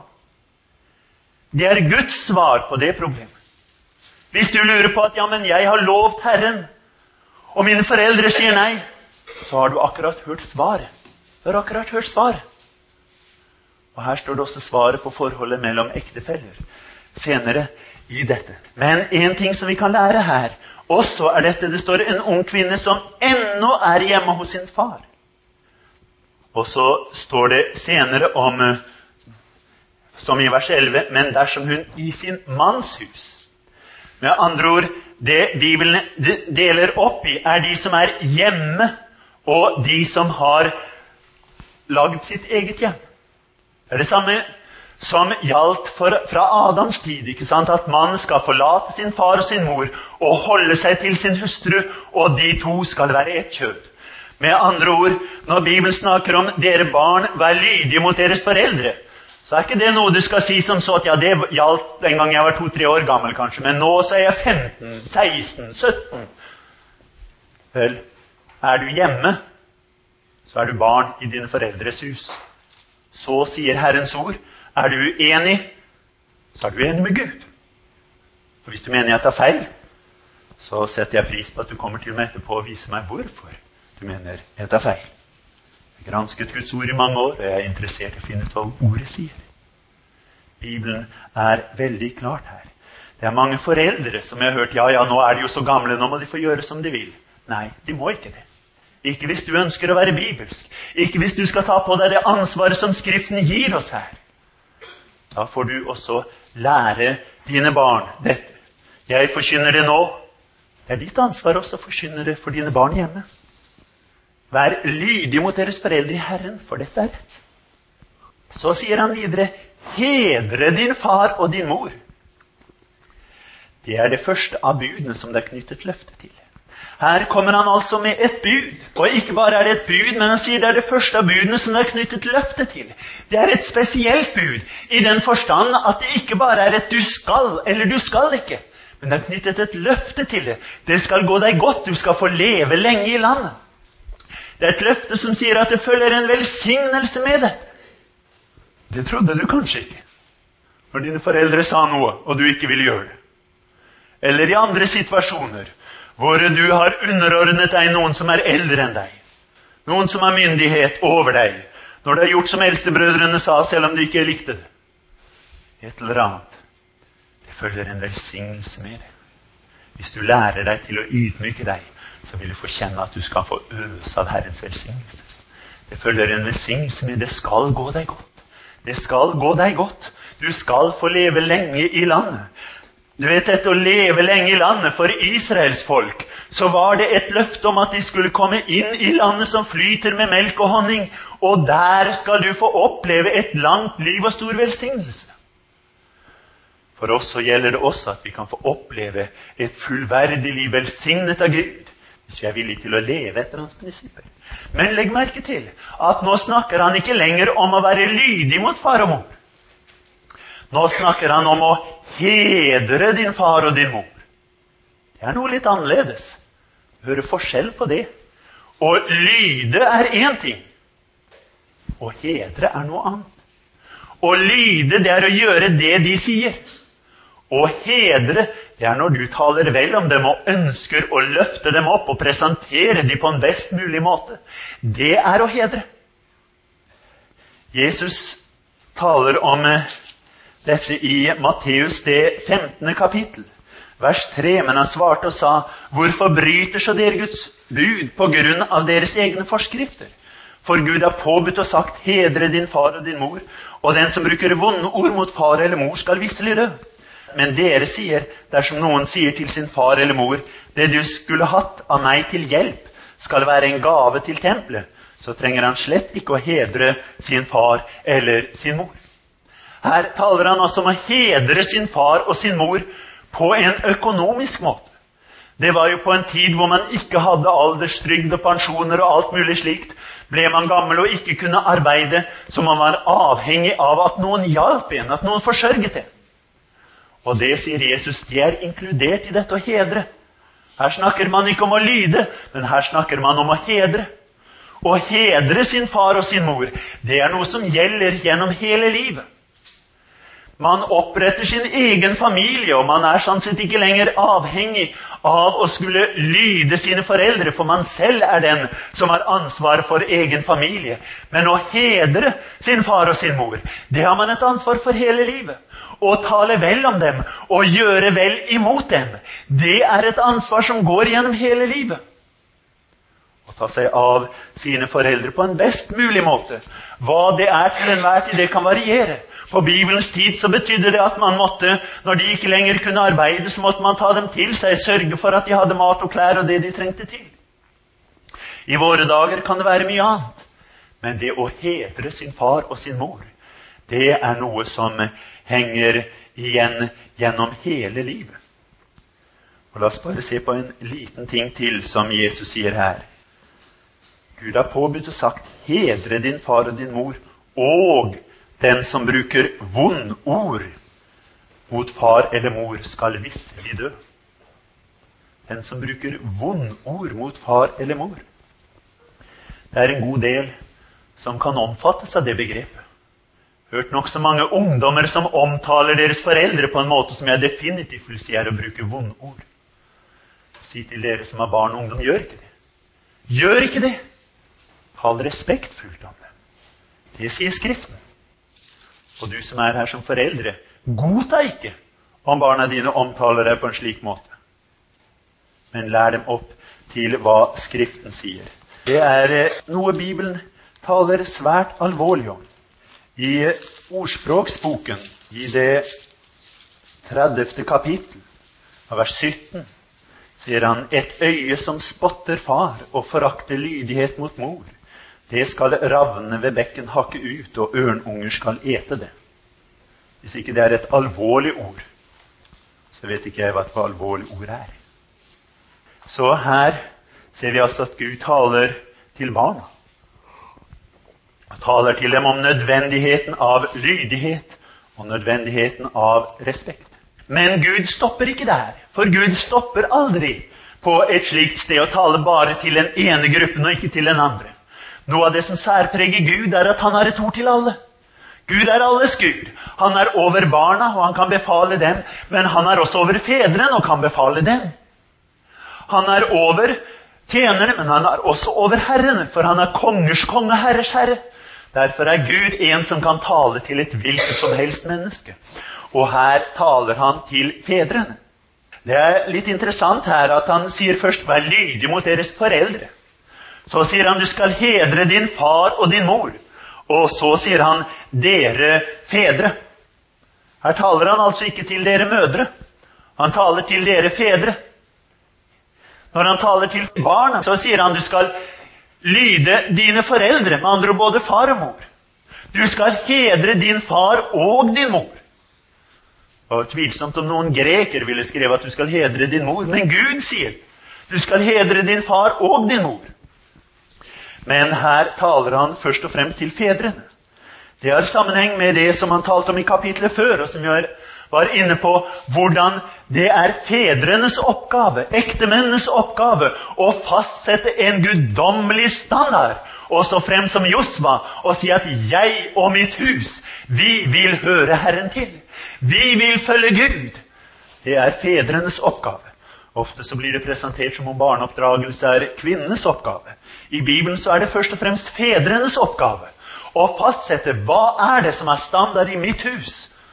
Det er Guds svar på det problemet. Hvis du lurer på at, ja, men jeg har lovt Herren, og mine foreldre sier nei, så har du akkurat hørt svaret. Du har akkurat hørt svaret. Og her står det også svaret på forholdet mellom ektefeller senere i dette. Men en ting som vi kan lære her, også er dette, det står en ung kvinne som ennå er hjemme hos sin far. Og så står det senere om, som i vers elleve, men dersom hun i sin manns hus. Med andre ord, det Bibelen deler opp i er de som er hjemme, og de som har lagd sitt eget hjem. Det er det samme som gjaldt for, fra Adams tid, ikke sant? At man skal forlate sin far og sin mor og holde seg til sin hustru, og de to skal være ett kjød. Med andre ord, når Bibelen snakker om dere barn, vær lydige mot deres foreldre, så er ikke det noe du skal si som så at ja, det gjaldt den gang jeg var to-tre år gammel kanskje, men nå så er jeg femten, seksten, sytten. Vel, er du hjemme, så er du barn i dine foreldres hus. Så sier Herrens ord, er du uenig, så er du enig med Gud. Og hvis du mener jeg tar feil, så setter jeg pris på at du kommer til meg etterpå og viser meg hvorfor du mener jeg tar feil. Jeg har gransket Guds ord i mange år, og jeg er interessert i å finne ut hva ordet sier. Bibelen er veldig klart her. Det er mange foreldre som jeg har hørt, ja, ja, nå er de jo så gamle, nå må de få gjøre som de vil. Nei, de må ikke det. Ikke hvis du ønsker å være bibelsk. Ikke hvis du skal ta på deg det ansvaret som Skriften gir oss her. Da får du også lære dine barn dette. Jeg forkynner det nå. Det er ditt ansvar også å forkynne det for dine barn hjemme. Vær lydig mot deres foreldre i Herren, for dette er rett. Så sier han videre, hedre din far og din mor. Det er det første av budene som det er knyttet løfte til. Her kommer han altså med et bud, og ikke bare er det et bud, men han sier det er det første av budene som det er knyttet løfte til. Det er et spesielt bud, i den forstand at det ikke bare er et du skal, eller du skal ikke, men det er knyttet et løfte til det. Det skal gå deg godt, du skal få leve lenge i landet. Det er et løfte som sier at det følger en velsignelse med det. Det trodde du kanskje ikke, når dine foreldre sa noe, og du ikke ville gjøre det. Eller i andre situasjoner, hvor du har underordnet deg noen som er eldre enn deg. Noen som har myndighet over deg. Når du har gjort som eldstebrødrene sa, selv om du ikke likte det. Et eller annet. Det følger en velsignelse med det. Hvis du lærer deg til å ydmyke deg, så vil du få kjenne at du skal få øse av Herrens velsignelse. Det følger en velsignelse med det skal gå deg godt. Det skal gå deg godt. Du skal få leve lenge i landet. Du vet, dette å leve lenge i landet for Israels folk, så var det et løfte om at de skulle komme inn i landet som flyter med melk og honning, og der skal du få oppleve et langt liv og stor velsignelse. For oss så gjelder det også at vi kan få oppleve et fullverdig liv velsignet av Gud, hvis vi er villige til å leve etter hans prinsipper. Men legg merke til at nå snakker han ikke lenger om å være lydig mot far og mor. Nå snakker han om å hedre din far og din mor. Det er noe litt annerledes. Du hører forskjell på det. Å lyde er en ting. Å hedre er noe annet. Å lyde, det er å gjøre det de sier. Å hedre, det er når du taler vel om dem og ønsker å løfte dem opp og presentere dem på en best mulig måte. Det er å hedre. Jesus taler om dette i Matteus det femtende kapittel, vers tre, men han svarte og sa, hvorfor bryter så dere Guds bud på grunn av deres egne forskrifter? For Gud har påbudt og sagt, hedre din far og din mor, og den som bruker vonde ord mot far eller mor skal visselig dø. Men dere sier, dersom noen sier til sin far eller mor, det du skulle hatt av meg til hjelp, skal være en gave til tempelet, så trenger han slett ikke å hedre sin far eller sin mor. Her taler han altså om å hedre sin far og sin mor på en økonomisk måte. Det var jo på en tid hvor man ikke hadde alderstrygd og pensjoner og alt mulig slikt. Ble man gammel og ikke kunne arbeide, så man var avhengig av at noen hjalp en, at noen forsørget en. Og det, sier Jesus, det er inkludert i dette å hedre. Her snakker man ikke om å lyde, men her snakker man om å hedre. Å hedre sin far og sin mor, det er noe som gjelder gjennom hele livet. Man oppretter sin egen familie, og man er sånn sett ikke lenger avhengig av å skulle lyde sine foreldre, for man selv er den som har ansvar for egen familie. Men å hedre sin far og sin mor, det har man et ansvar for hele livet. Å tale vel om dem, og gjøre vel imot dem, det er et ansvar som går gjennom hele livet. Å ta seg av sine foreldre på en best mulig måte. Hva det er til enhver tid, det kan variere. På Bibelens tid så betydde det at man måtte, når de ikke lenger kunne arbeide, så måtte man ta dem til seg, sørge for at de hadde mat og klær og det de trengte til. I våre dager kan det være mye annet, men det å hedre sin far og sin mor, det er noe som henger igjen gjennom hele livet. Og la oss bare se på en liten ting til som Jesus sier her. Gud har påbudt og sagt, hedre din far og din mor, og den som bruker vond ord mot far eller mor skal visselig dø. Den som bruker vond ord mot far eller mor. Det er en god del som kan omfattes av det begrepet. Hørt nok så mange ungdommer som omtaler deres foreldre på en måte som jeg definitivt vil si er å bruke vond ord. Si til dere som har barn og ungdom, gjør ikke det. Gjør ikke det. Tal respektfullt om det. Det sier Skriften. Og du som er her som foreldre, godta ikke om barna dine omtaler deg på en slik måte. Men lær dem opp til hva Skriften sier. Det er noe Bibelen taler svært alvorlig om. I Ordspråksboken, i det tredivte kapittel, av vers sytten, sier han, et øye som spotter far og forakter lydighet mot mor, det skal ravne ved bekken hakke ut, og ørnunger skal ete det. Hvis ikke det er et alvorlig ord, så vet ikke jeg hva et alvorlig ord er. Så her ser vi altså at Gud taler til barna. Han taler til dem om nødvendigheten av lydighet, og nødvendigheten av respekt. Men Gud stopper ikke der, for Gud stopper aldri på et slikt sted og taler bare til den ene gruppen og ikke til den andre. Noe av det som særpreger Gud er at han har et ord til alle. Gud er alles Gud. Han er over barna, og han kan befale dem, men han er også over fedrene og kan befale dem. Han er over tjenerne, men han er også over herrene, for han er kongers konge, herres herre. Derfor er Gud en som kan tale til et hvilket som helst menneske. Og her taler han til fedrene. Det er litt interessant her at han sier først, vær lydig mot deres foreldre. Så sier han, du skal hedre din far og din mor. Og så sier han, dere fedre. Her taler han altså ikke til dere mødre. Han taler til dere fedre. Når han taler til barna, så sier han, du skal lyde dine foreldre, med andre både far og mor. Du skal hedre din far og din mor. Det var tvilsomt om noen greker ville skrive at du skal hedre din mor, men Gud sier, du skal hedre din far og din mor. Men her taler han først og fremst til fedrene. Det har sammenheng med det som han talte om i kapitlet før, og som jeg var inne på, hvordan det er fedrenes oppgave, ektemennenes oppgave, å fastsette en guddommelig standard, og så frem som Josva, og si at jeg og mitt hus, vi vil høre Herren til. Vi vil følge Gud. Det er fedrenes oppgave. Ofte så blir det presentert som om barneoppdragelse er kvinnenes oppgave. I Bibelen så er det først og fremst fedrenes oppgave å fastsette hva er det som er standard i mitt hus.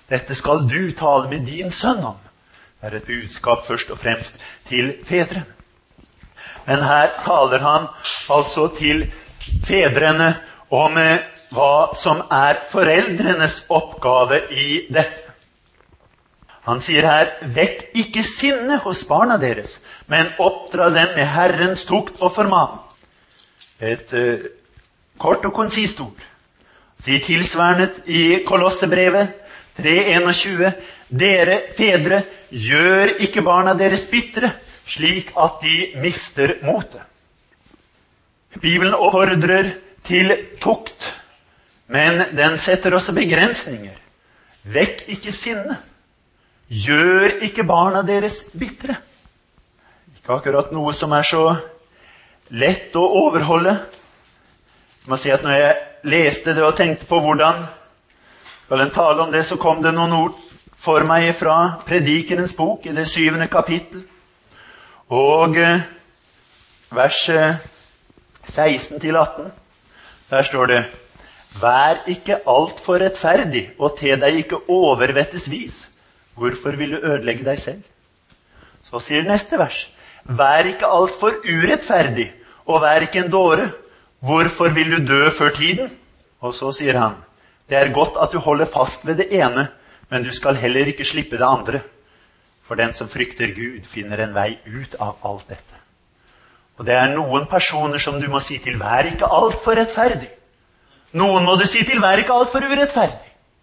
Dette skal du tale med din sønn om. Det er et budskap først og fremst til fedrene. Men her taler han altså til fedrene om hva som er foreldrenes oppgave i dette. Han sier her, vekk ikke sinne hos barna deres, men oppdra dem med Herrens tukt og formaning. Et uh, kort og konsist ord. Sier tilsvarende i Kolossebrevet tre tjueen, dere fedre, gjør ikke barna deres bitre, slik at de mister motet. Bibelen oppfordrer til tukt, men den setter også begrensninger. Vekk ikke sinne. Gjør ikke barna deres bitre. Ikke akkurat noe som er så lett å overholde. Jeg må si at når jeg leste det og tenkte på hvordan skal en tale om det, så kom det noen ord for meg fra Predikerens bok i det syvende kapittel. Og vers seksten til atten, der står det, vær ikke alt for rettferdig, og te deg ikke overvettes vis. Hvorfor vil du ødelegge deg selv? Så sier neste vers, vær ikke alt for urettferdig, og vær ikke en dåre. Hvorfor vil du dø før tiden? Og så sier han, det er godt at du holder fast ved det ene, men du skal heller ikke slippe det andre. For den som frykter Gud finner en vei ut av alt dette. Og det er noen personer som du må si til, vær ikke alt for rettferdig. Noen må du si til, vær ikke alt for urettferdig.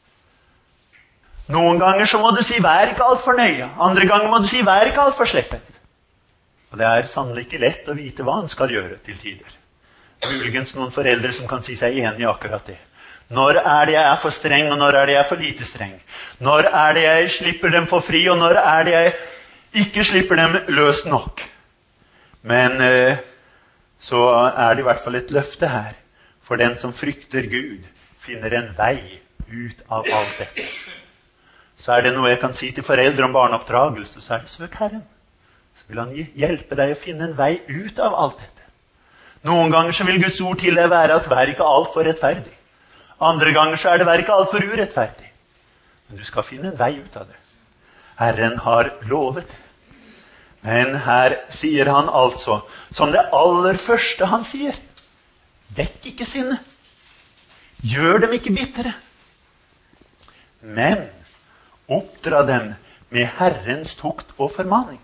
Noen ganger så må du si, vær ikke alt for nøye. Andre ganger må du si, vær ikke alt for sleppet. Og det er sannelig ikke lett å vite hva han skal gjøre til tider. Muligens noen foreldre som kan si seg enig i akkurat det. Når er det jeg er for streng, og når er det jeg er for lite streng? Når er det jeg slipper dem for fri, og når er det jeg ikke slipper dem løs nok? Men eh, så er det i hvert fall et løfte her. For den som frykter Gud, finner en vei ut av alt dette. Så er det noe jeg kan si til foreldre om barneoppdragelse, så er det søk Herren. Så vil han hjelpe deg å finne en vei ut av alt dette. Noen ganger så vil Guds ord til deg være at vær ikke alt for rettferdig. Andre ganger så er det vær ikke alt for urettferdig. Men du skal finne en vei ut av det. Herren har lovet det. Men her sier han altså, som det aller første han sier, vekk ikke sinne. Gjør dem ikke bitre. Men oppdra dem med Herrens tukt og formaning.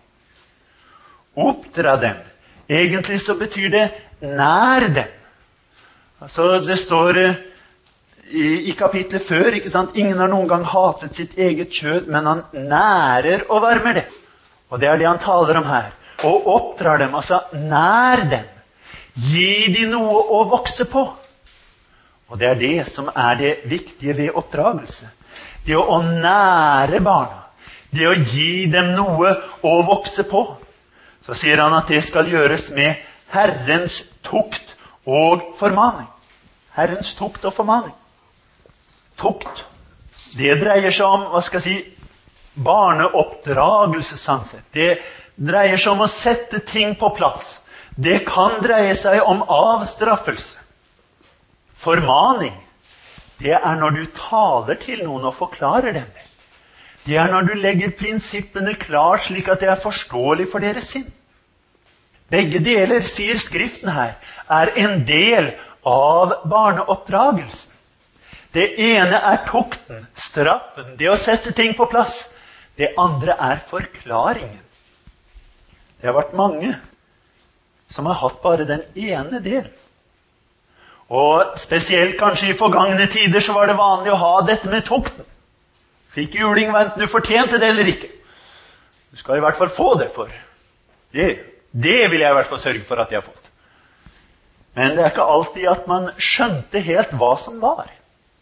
Oppdra dem. Egentlig så betyr det nær dem. Altså det står i, i kapitlet før, ikke sant? Ingen har noen gang hatet sitt eget kjød, men han nærer og varmer det. Og det er det han taler om her. Og oppdrar dem, altså nær dem. Gi de noe å vokse på. Og det er det som er det viktige ved oppdragelse. Det å nære barna. Det å gi dem noe å vokse på. Så sier han at det skal gjøres med Herrens tukt og formaning. Herrens tukt og formaning. Tukt. Det dreier seg om, hva skal jeg si, barneoppdragelse, sånn sett. Det dreier seg om å sette ting på plass. Det kan dreie seg om avstraffelse. Formaning. Det er når du taler til noen og forklarer dem det. Det er når du legger prinsippene klart slik at det er forståelig for deres sinn. Begge deler, sier Skriften her, er en del av barneoppdragelsen. Det ene er tukten, straffen, det å sette ting på plass. Det andre er forklaringen. Det har vært mange som har hatt bare den ene delen. Og spesielt kanskje i forgangne tider så var det vanlig å ha dette med tukten. Fikk juling, enten du fortjente det eller ikke. Du skal i hvert fall få det for. Det, det vil jeg i hvert fall sørge for at jeg har fått. Men det er ikke alltid at man skjønte helt hva som var.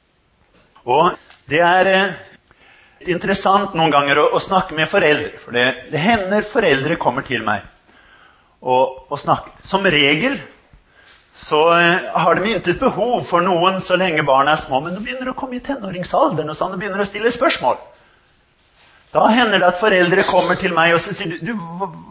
Og det er eh, interessant noen ganger å, å snakke med foreldre. For det, det hender foreldre kommer til meg og, og snakker. Som regel så har de intet behov for noen så lenge barna er små, men de begynner å komme i tenåringsalderen, og sånn, de begynner å stille spørsmål. Da hender det at foreldre kommer til meg og så sier, du,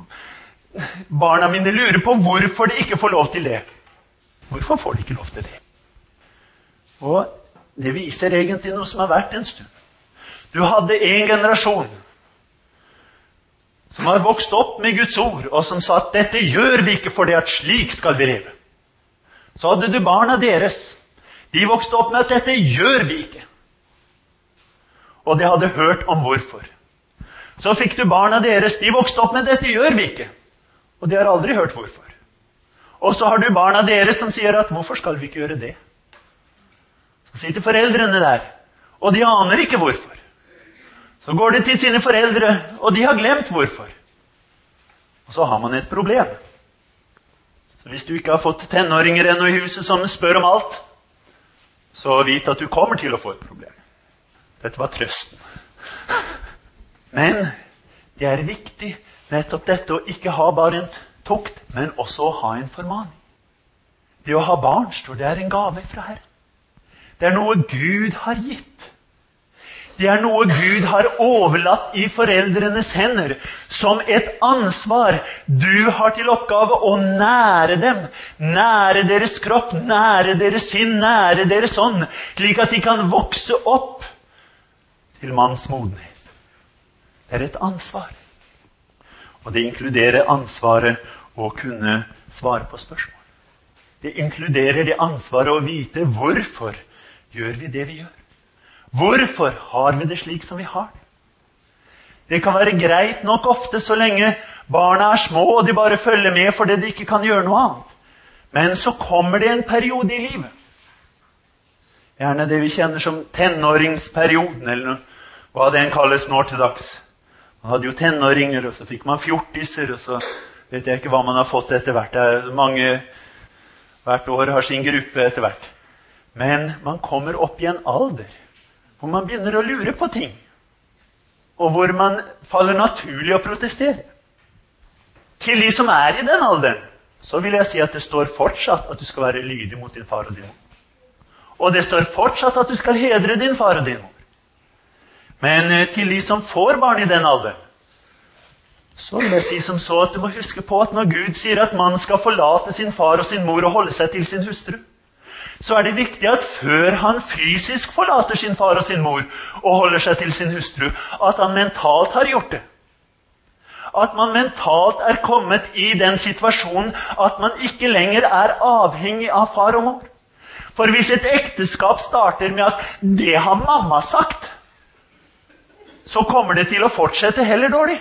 barna mine lurer på hvorfor de ikke får lov til det. Hvorfor får de ikke lov til det? Og det viser egentlig noe som har vært en stund. Du hadde en generasjon som har vokst opp med Guds ord, og som sa at dette gjør vi ikke fordi at slik skal vi leve. Så hadde du barna deres. De vokste opp med at dette gjør vi ikke. Og de hadde hørt om hvorfor. Så fikk du barna deres. De vokste opp med dette gjør vi ikke. Og de har aldri hørt hvorfor. Og så har du barna deres som sier at hvorfor skal vi ikke gjøre det? Så sitter foreldrene der, og de aner ikke hvorfor. Så går de til sine foreldre, og de har glemt hvorfor. Og så har man et problem. Så hvis du ikke har fått tenåringer ennå i huset som spør om alt, så vit at du kommer til å få et problem. Dette var trøsten. Men det er viktig nettopp dette å ikke ha bare en tukt, men også å ha en formaning. Det å ha barn, står det er en gave fra Herren. Det er noe Gud har gitt. Det er noe Gud har overlatt i foreldrenes hender som et ansvar. Du har til oppgave å nære dem, nære deres kropp, nære deres sinn, nære deres ånd, slik at de kan vokse opp til manns modenhet. Det er et ansvar. Og det inkluderer ansvaret å kunne svare på spørsmål. Det inkluderer det ansvaret å vite hvorfor gjør vi det vi gjør. Hvorfor har vi det slik som vi har det? Det kan være greit nok ofte så lenge barna er små og de bare følger med fordi de ikke kan gjøre noe annet. Men så kommer det en periode i livet. Gjerne det vi kjenner som tenåringsperioden, eller hva det en kalles nå til dags. Man hadde jo tenåringer, og så fikk man fjortiser, og så vet jeg ikke hva man har fått etter hvert. Det er mange, hvert år har sin gruppe etter hvert. Men man kommer opp i en alder hvor man begynner å lure på ting, og hvor man faller naturlig å protestere. Til de som er i den alderen, så vil jeg si at det står fortsatt at du skal være lydig mot din far og din mor. Og det står fortsatt at du skal hedre din far og din mor. Men til de som får barn i den alderen, så vil jeg si som så at du må huske på at når Gud sier at man skal forlate sin far og sin mor og holde seg til sin hustru, så er det viktig at før han fysisk forlater sin far og sin mor og holder seg til sin hustru, at han mentalt har gjort det. At man mentalt er kommet i den situasjonen at man ikke lenger er avhengig av far og mor. For hvis et ekteskap starter med at det har mamma sagt, så kommer det til å fortsette heller dårlig.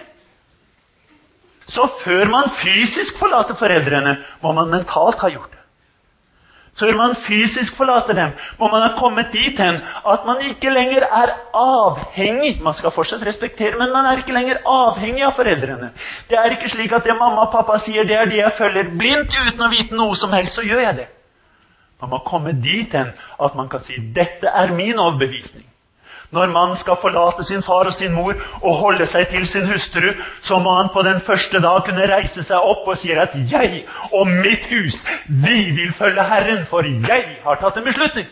Så før man fysisk forlater foreldrene, må man mentalt ha gjort det. Før man fysisk forlater dem, må man ha kommet dit hen at man ikke lenger er avhengig. Man skal fortsatt respektere, men man er ikke lenger avhengig av foreldrene. Det er ikke slik at det mamma og pappa sier, det er det jeg følger blindt uten å vite noe som helst, så gjør jeg det. Man må komme dit hen at man kan si, dette er min overbevisning. Når man skal forlate sin far og sin mor og holde seg til sin hustru, så må han på den første dag kunne reise seg opp og si at jeg og mitt hus, vi vil følge Herren, for jeg har tatt en beslutning.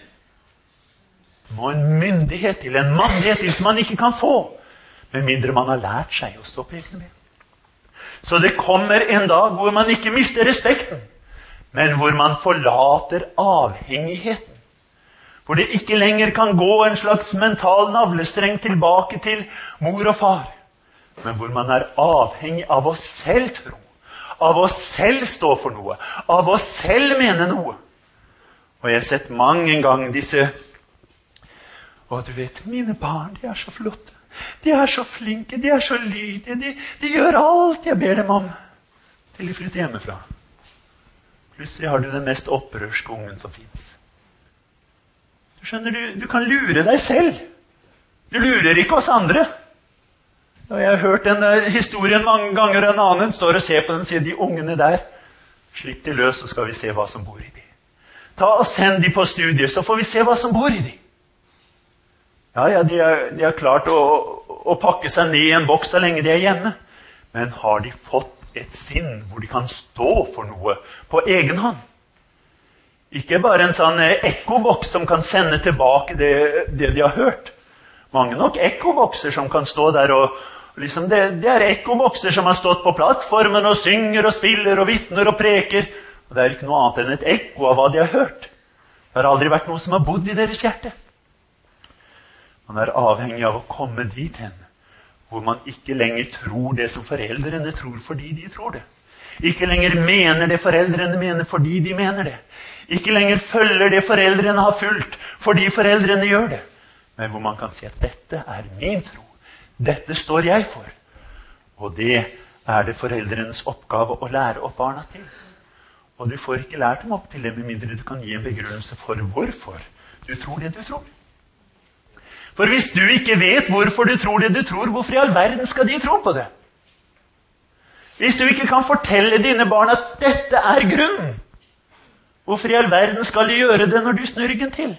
Det må en myndighet til, en mannlighet til som man ikke kan få, med mindre man har lært seg å stå på egne ben. Så det kommer en dag hvor man ikke mister respekten, men hvor man forlater avhengigheten. Hvor det ikke lenger kan gå en slags mental navlestreng tilbake til mor og far, men hvor man er avhengig av å selv tro, av å selv stå for noe, av å selv mene noe. Og jeg har sett mange ganger disse, og du vet, mine barn, de er så flotte, de er så flinke, de er så lydige, de, de gjør alt jeg ber dem om, til de flytter hjemmefra. Plutselig har du den mest opprørske ungen som finnes. Skjønner du, du kan lure deg selv. Du lurer ikke oss andre. Og jeg har hørt den der historien mange ganger, og en annen står og ser på den og sier, de ungene der, slipp de løs, så skal vi se hva som bor i de. Ta og send de på studier, så får vi se hva som bor i de. Ja, ja, de har, de har klart å, å pakke seg ned i en boks så lenge de er hjemme. Men har de fått et sinn hvor de kan stå for noe på egen hånd? Ikke bare en sånn ekkoboks som kan sende tilbake det, det de har hørt. Mange nok ekkobokser som kan stå der og liksom det, det er ekkobokser som har stått på plattformen og synger og spiller og vittner og preker. Og det er ikke noe annet enn et ekko av hva de har hørt. Det har aldri vært noe som har bodd i deres hjerte. Man er avhengig av å komme dit hen, hvor man ikke lenger tror det som foreldrene tror fordi de tror det. Ikke lenger mener det foreldrene mener fordi de mener det. Ikke lenger følger det foreldrene har fulgt fordi foreldrene gjør det. Men hvor man kan si at dette er min tro. Dette står jeg for. Og det er det foreldrenes oppgave å lære opp barna til. Og du får ikke lært dem opp til det med mindre du kan gi en begrunnelse for hvorfor du tror det du tror. For hvis du ikke vet hvorfor du tror det du tror, hvorfor i all verden skal de tro på det? Hvis du ikke kan fortelle dine barn at dette er grunnen, hvorfor i all verden skal de gjøre det når du snur ryggen til?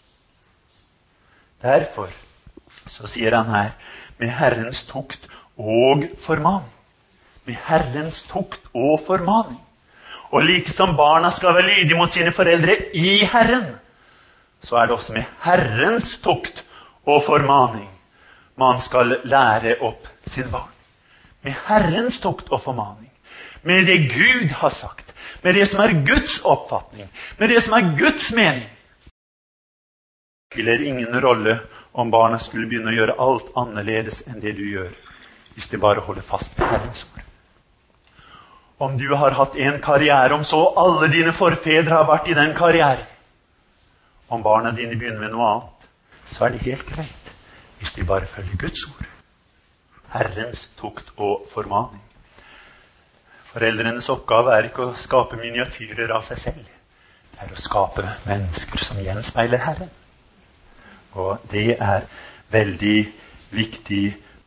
Derfor, så sier han her, med Herrens tukt og formaning. Med Herrens tukt og formaning. Og like som barna skal være lydige mot sine foreldre i Herren, så er det også med Herrens tukt og formaning man skal lære opp sin barn. Med Herrens tukt og formaning. Med det Gud har sagt. Med det som er Guds oppfatning. Med det som er Guds mening. Det spiller ingen rolle om barna skulle begynne å gjøre alt annerledes enn det du gjør, hvis de bare holder fast ved Herrens ord. Om du har hatt en karriere, om så alle dine forfedre har vært i den karrieren, om barna dine begynner med noe annet, så er det helt greit, hvis de bare følger Guds ord. Herrens tukt og formaning. Foreldrenes oppgave er ikke å skape miniatyrer av seg selv. Det er å skape mennesker som gjenspeiler Herren. Og det er veldig viktig.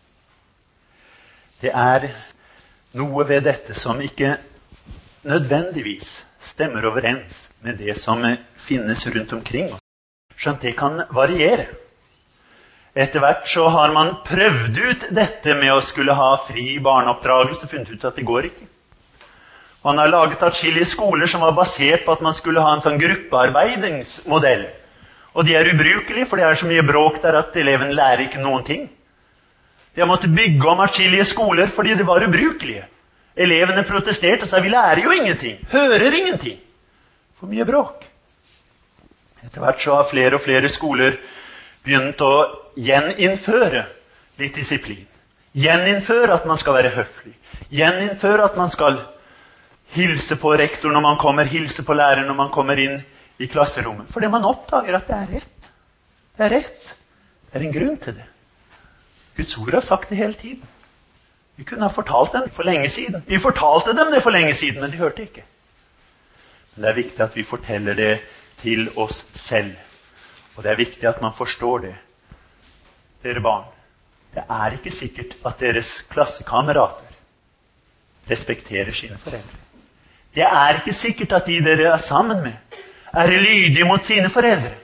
Det er noe ved dette som ikke nødvendigvis stemmer overens med det som finnes rundt omkring oss. Skjønt det kan variere. Etter hvert så har man prøvd ut dette med å skulle ha fri barneoppdragelse, funnet ut at det går ikke. Man har laget atskillige skoler som var basert på at man skulle ha en sånn gruppearbeidingsmodell. Og de er ubrukelige, for det er så mye bråk der at eleven lærer ikke noen ting. De har måttet bygge om atskillige skoler fordi de var ubrukelige. Elevene protesterte og sa, vi lærer jo ingenting, hører ingenting. For mye bråk. Etter hvert så har flere og flere skoler begynt å gjeninnføre litt disiplin. Gjeninnføre at man skal være høflig. Gjeninnføre at man skal hilse på rektor når man kommer, hilse på læreren når man kommer inn i klasserommet. Fordi man oppdager at det er rett. Det er rett. Det er en grunn til det. Guds ord har sagt det hele tiden. Vi kunne ha fortalt dem for lenge siden. Vi fortalte dem det for lenge siden, men de hørte ikke. Men det er viktig at vi forteller det til oss selv. Og det er viktig at man forstår det. Dere barn, det er ikke sikkert at deres klassekamerater respekterer sine foreldre. Det er ikke sikkert at de dere er sammen med er lydige mot sine foreldre.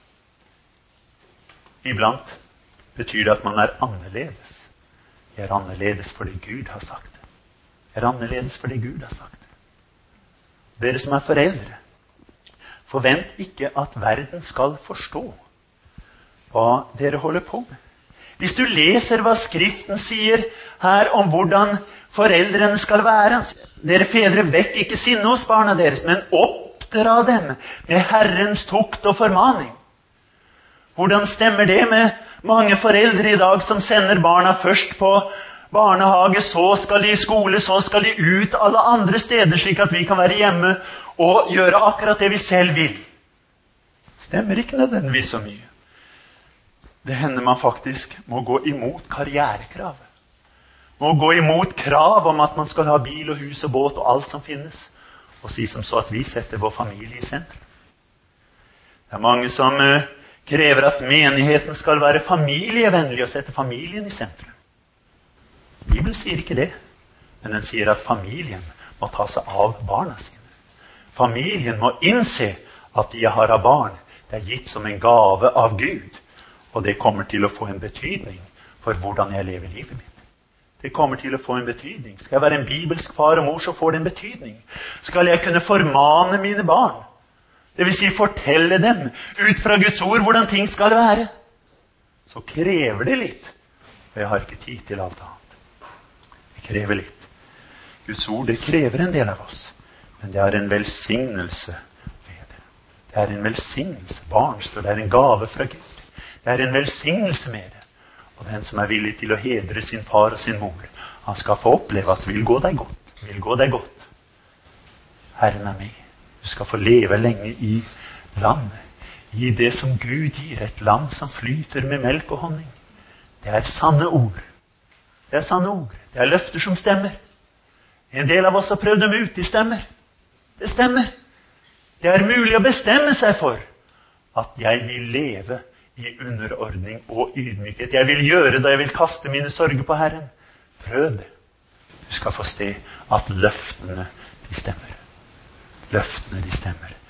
Iblant betyr det at man er annerledes. Det er annerledes fordi Gud har sagt det. Det er annerledes fordi Gud har sagt det. Dere som er foreldre, forvent ikke at verden skal forstå hva dere holder på med. Hvis du leser hva Skriften sier her om hvordan foreldrene skal være, dere fedre, vekk ikke sinne hos barna deres, men oppdra dem med Herrens tukt og formaning. Hvordan stemmer det med mange foreldre i dag som sender barna først på barnehage, så skal de i skole, så skal de ut alle andre steder, slik at vi kan være hjemme og gjøre akkurat det vi selv vil? Stemmer ikke nødvendigvis så mye. Det hender man faktisk må gå imot karrierekravet. Må gå imot krav om at man skal ha bil og hus og båt og alt som finnes, og si som så at vi setter vår familie i sentrum. Det er mange som uh, krever at menigheten skal være familievennlig og sette familien i sentrum. Bibelen sier ikke det, men den sier at familien må ta seg av barna sine. Familien må innse at de har av barn. Det er gitt som en gave av Gud, og det kommer til å få en betydning for hvordan jeg lever livet mitt. Det kommer til å få en betydning. Skal jeg være en bibelsk far og mor, så får det en betydning. Skal jeg kunne formane mine barn, det vil si fortelle dem ut fra Guds ord hvordan ting skal være, så krever det litt. Og jeg har ikke tid til alt annet. Det krever litt. Guds ord, det krever en del av oss. Men det er en velsignelse ved det. Det er en velsignelse. Barn står det er en gave fra Gud. Det er en velsignelse med det. Og den som er villig til å hedre sin far og sin mor, han skal få oppleve at det vil gå deg godt. Vil gå deg godt. Herren er med. Du skal få leve lenge i landet. I det som Gud gir, et land som flyter med melk og honning. Det er sanne ord. Det er sanne ord. Det er løfter som stemmer. En del av oss har prøvd dem ut. De stemmer. Det stemmer. Det er mulig å bestemme seg for at jeg vil leve i underordning og ydmykhet. Jeg vil gjøre det. Jeg vil kaste mine sorger på Herren. Prøv det. Du skal få se at løftene, de stemmer. Løftene, de stemmer.